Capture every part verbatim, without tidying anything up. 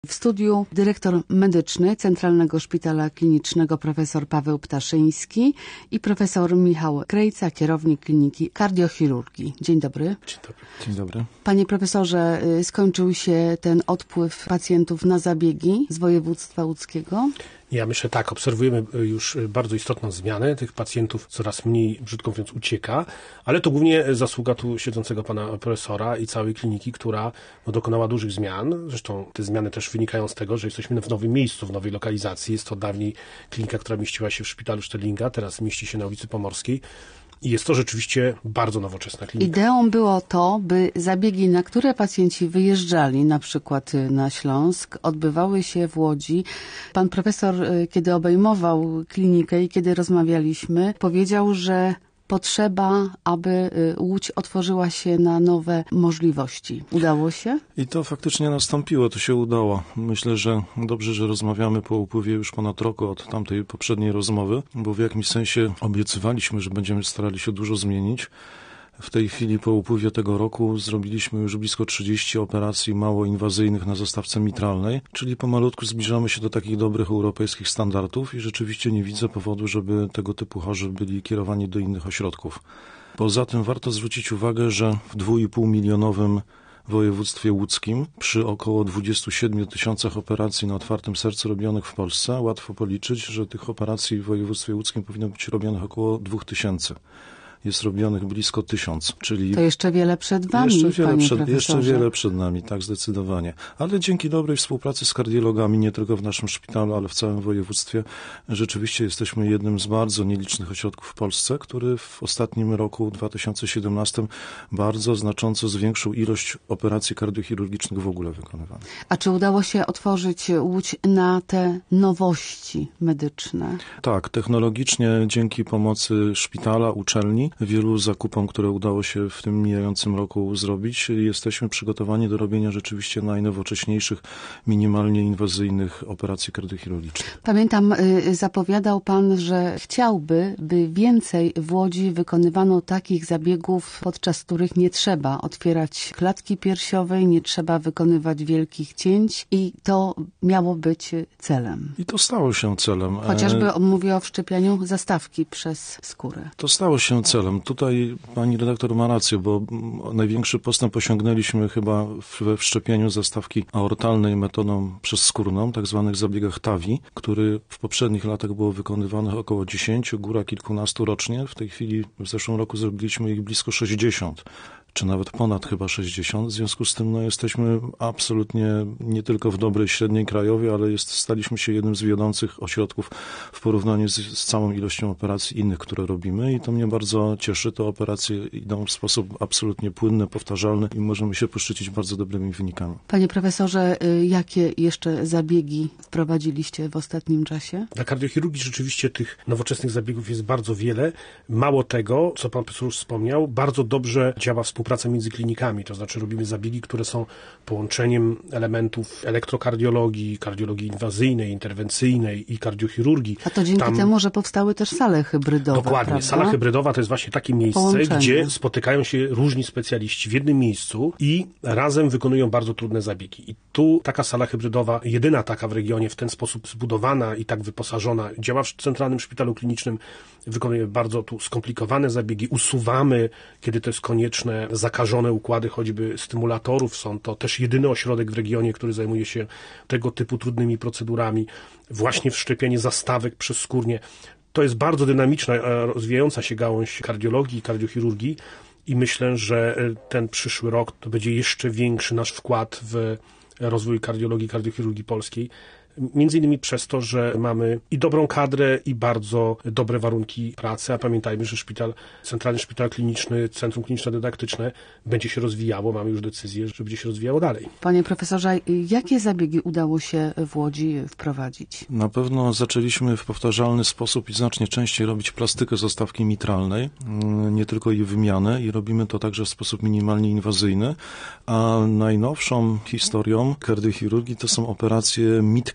W studiu dyrektor medyczny Centralnego Szpitala Klinicznego profesor Paweł Ptaszyński i profesor Michał Krejca, kierownik Kliniki Kardiochirurgii. Dzień dobry. Dzień dobry. Dzień dobry. Panie profesorze, skończył się ten odpływ pacjentów na zabiegi z województwa łódzkiego? Ja myślę tak, obserwujemy już bardzo istotną zmianę. Tych pacjentów coraz mniej, brzydko mówiąc, ucieka, ale to głównie zasługa tu siedzącego pana profesora i całej kliniki, która no, dokonała dużych zmian. Zresztą te zmiany też wynikają z tego, że jesteśmy w nowym miejscu, w nowej lokalizacji. Jest to dawniej klinika, która mieściła się w szpitalu Szterlinga, teraz mieści się na ulicy Pomorskiej. I jest to rzeczywiście bardzo nowoczesna klinika. Ideą było to, by zabiegi, na które pacjenci wyjeżdżali, na przykład na Śląsk, odbywały się w Łodzi. Pan profesor, kiedy obejmował klinikę i kiedy rozmawialiśmy, powiedział, że potrzeba, aby Łódź otworzyła się na nowe możliwości. Udało się? I to faktycznie nastąpiło, to się udało. Myślę, że dobrze, że rozmawiamy po upływie już ponad roku od tamtej poprzedniej rozmowy, bo w jakimś sensie obiecywaliśmy, że będziemy starali się dużo zmienić. W tej chwili po upływie tego roku zrobiliśmy już blisko trzydzieści operacji mało inwazyjnych na zastawce mitralnej, czyli pomalutku zbliżamy się do takich dobrych europejskich standardów i rzeczywiście nie widzę powodu, żeby tego typu chorzy byli kierowani do innych ośrodków. Poza tym warto zwrócić uwagę, że w dwa i pół milionowym województwie łódzkim przy około dwudziestu siedmiu tysiącach operacji na otwartym sercu robionych w Polsce łatwo policzyć, że tych operacji w województwie łódzkim powinno być robionych około dwóch tysięcy. Jest robionych blisko tysiąc, czyli... To jeszcze wiele przed wami, jeszcze wiele panie przed, profesorze. Jeszcze wiele przed nami, tak, zdecydowanie. Ale dzięki dobrej współpracy z kardiologami, nie tylko w naszym szpitalu, ale w całym województwie, rzeczywiście jesteśmy jednym z bardzo nielicznych ośrodków w Polsce, który w ostatnim roku, dwa tysiące siedemnastym, bardzo znacząco zwiększył ilość operacji kardiochirurgicznych w ogóle wykonywanych. A czy udało się otworzyć Łódź na te nowości medyczne? Tak, technologicznie dzięki pomocy szpitala, uczelni, wielu zakupom, które udało się w tym mijającym roku zrobić, jesteśmy przygotowani do robienia rzeczywiście najnowocześniejszych, minimalnie inwazyjnych operacji kardiochirurgicznych. Pamiętam, zapowiadał pan, że chciałby, by więcej w Łodzi wykonywano takich zabiegów, podczas których nie trzeba otwierać klatki piersiowej, nie trzeba wykonywać wielkich cięć i to miało być celem. I to stało się celem. Chociażby mówię o wszczepianiu zastawki przez skórę. To stało się celem. Tutaj pani redaktor ma rację, bo największy postęp osiągnęliśmy chyba we wszczepieniu zastawki aortalnej metodą przezskórną, tak zwanych zabiegach T A V I, który w poprzednich latach było wykonywanych około dziesięciu, góra kilkunastu rocznie. W tej chwili w zeszłym roku zrobiliśmy ich blisko sześćdziesiąt. Czy nawet ponad chyba sześćdziesiąt. W związku z tym no, jesteśmy absolutnie nie tylko w dobrej średniej krajowej, ale jest, staliśmy się jednym z wiodących ośrodków w porównaniu z, z całą ilością operacji innych, które robimy i to mnie bardzo cieszy. Te operacje idą w sposób absolutnie płynny, powtarzalny i możemy się poszczycić bardzo dobrymi wynikami. Panie profesorze, jakie jeszcze zabiegi wprowadziliście w ostatnim czasie? Dla kardiochirurgii rzeczywiście tych nowoczesnych zabiegów jest bardzo wiele. Mało tego, co pan profesor już wspomniał, bardzo dobrze działa współpraca Współpraca między klinikami, to znaczy robimy zabiegi, które są połączeniem elementów elektrokardiologii, kardiologii inwazyjnej, interwencyjnej i kardiochirurgii. A to dzięki Tam... temu, że powstały też sale hybrydowe. Dokładnie. Prawda? Sala hybrydowa to jest właśnie takie miejsce, Połączenie. Gdzie spotykają się różni specjaliści w jednym miejscu i razem wykonują bardzo trudne zabiegi. I tu taka sala hybrydowa, jedyna taka w regionie, w ten sposób zbudowana i tak wyposażona, działa w Centralnym Szpitalu Klinicznym, wykonujemy bardzo tu skomplikowane zabiegi, usuwamy, kiedy to jest konieczne, zakażone układy choćby stymulatorów. Są to też jedyny ośrodek w regionie, który zajmuje się tego typu trudnymi procedurami. Właśnie wszczepienie zastawek przezskórnie. To jest bardzo dynamiczna, rozwijająca się gałąź kardiologii i kardiochirurgii i myślę, że ten przyszły rok to będzie jeszcze większy nasz wkład w rozwój kardiologii i kardiochirurgii polskiej. Między innymi przez to, że mamy i dobrą kadrę, i bardzo dobre warunki pracy, a pamiętajmy, że szpital, Centralny Szpital Kliniczny, Centrum Kliniczno-Dydaktyczne będzie się rozwijało, mamy już decyzję, że będzie się rozwijało dalej. Panie profesorze, jakie zabiegi udało się w Łodzi wprowadzić? Na pewno zaczęliśmy w powtarzalny sposób i znacznie częściej robić plastykę zastawki mitralnej, nie tylko jej wymianę i robimy to także w sposób minimalnie inwazyjny, a najnowszą historią kardiochirurgii to są operacje mitka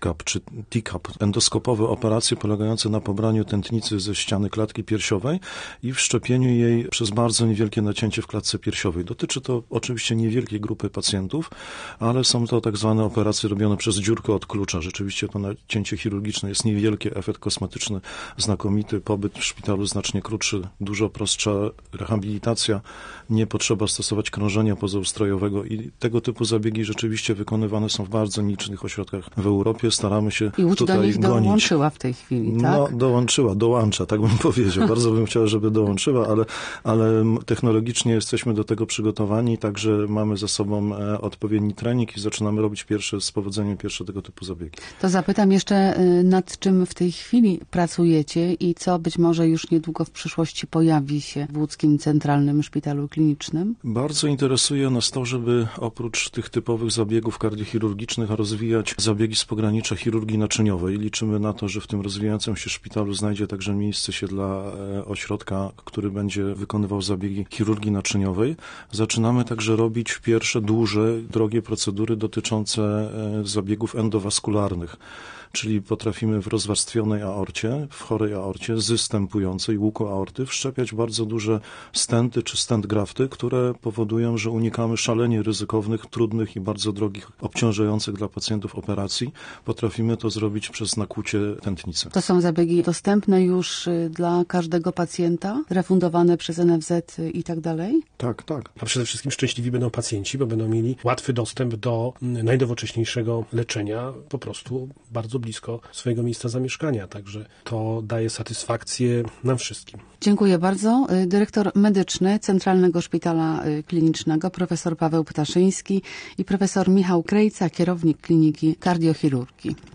C A P czy T C A P, endoskopowe operacje polegające na pobraniu tętnicy ze ściany klatki piersiowej i wszczepieniu jej przez bardzo niewielkie nacięcie w klatce piersiowej. Dotyczy to oczywiście niewielkiej grupy pacjentów, ale są to tak zwane operacje robione przez dziurkę od klucza. Rzeczywiście to nacięcie chirurgiczne jest niewielkie, efekt kosmetyczny znakomity, pobyt w szpitalu znacznie krótszy, dużo prostsza rehabilitacja, nie potrzeba stosować krążenia pozaustrojowego i tego typu zabiegi rzeczywiście wykonywane są w bardzo licznych ośrodkach w Europie. Staramy się I Łódź tutaj do nich gonić. dołączyła w tej chwili, tak? No, dołączyła, dołącza, tak bym powiedział. Bardzo bym chciał, żeby dołączyła, ale, ale technologicznie jesteśmy do tego przygotowani, także mamy za sobą e, odpowiedni trening i zaczynamy robić pierwsze, z powodzeniem pierwsze tego typu zabiegi. To zapytam jeszcze, y, nad czym w tej chwili pracujecie i co być może już niedługo w przyszłości pojawi się w Łódzkim Centralnym Szpitalu Klinicznym? Bardzo interesuje nas to, żeby oprócz tych typowych zabiegów kardiochirurgicznych rozwijać zabiegi z pogranicza chirurgii naczyniowej. Liczymy na to, że w tym rozwijającym się szpitalu znajdzie także miejsce się dla e, ośrodka, który będzie wykonywał zabiegi chirurgii naczyniowej. Zaczynamy także robić pierwsze duże, drogie procedury dotyczące e, zabiegów endowaskularnych. Czyli potrafimy w rozwarstwionej aorcie, w chorej aorcie, zystępującej łuku aorty, wszczepiać bardzo duże stenty czy stent grafty, które powodują, że unikamy szalenie ryzykownych, trudnych i bardzo drogich, obciążających dla pacjentów operacji. Potrafimy to zrobić przez nakłucie tętnicy. To są zabiegi dostępne już dla każdego pacjenta, refundowane przez N F Z i tak dalej? Tak, tak. A przede wszystkim szczęśliwi będą pacjenci, bo będą mieli łatwy dostęp do najnowocześniejszego leczenia, po prostu bardzo blisko swojego miejsca zamieszkania. Także to daje satysfakcję nam wszystkim. Dziękuję bardzo. Dyrektor medyczny Centralnego Szpitala Klinicznego, profesor Paweł Ptaszyński i profesor Michał Krejca, kierownik Kliniki Kardiochirurgii.